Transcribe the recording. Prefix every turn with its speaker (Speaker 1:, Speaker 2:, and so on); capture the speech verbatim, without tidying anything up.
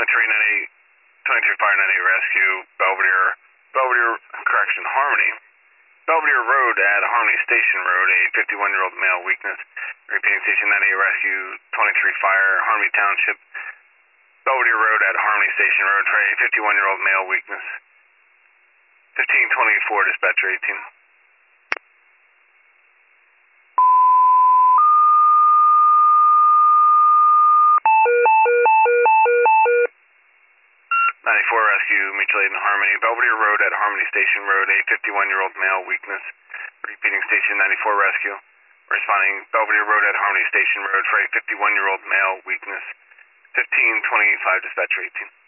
Speaker 1: twenty-three ninety-eight, twenty-three fire ninety-eight rescue, Belvedere, Belvedere, correction, Harmony. Belvedere Road at Harmony Station Road, a fifty-one-year-old male weakness. Repeating station ninety-eight rescue, twenty-three fire, Harmony Township. Belvedere Road at Harmony Station Road for a fifty-one-year-old male weakness. fifteen twenty-four dispatcher eighteen. ninety-four rescue, mutual aid in Harmony. Belvedere Road at Harmony Station Road, a fifty-one-year-old male weakness. Repeating station ninety-four rescue. Responding Belvedere Road at Harmony Station Road for a fifty-one-year-old male weakness. fifteen twenty-five dispatcher eighteen.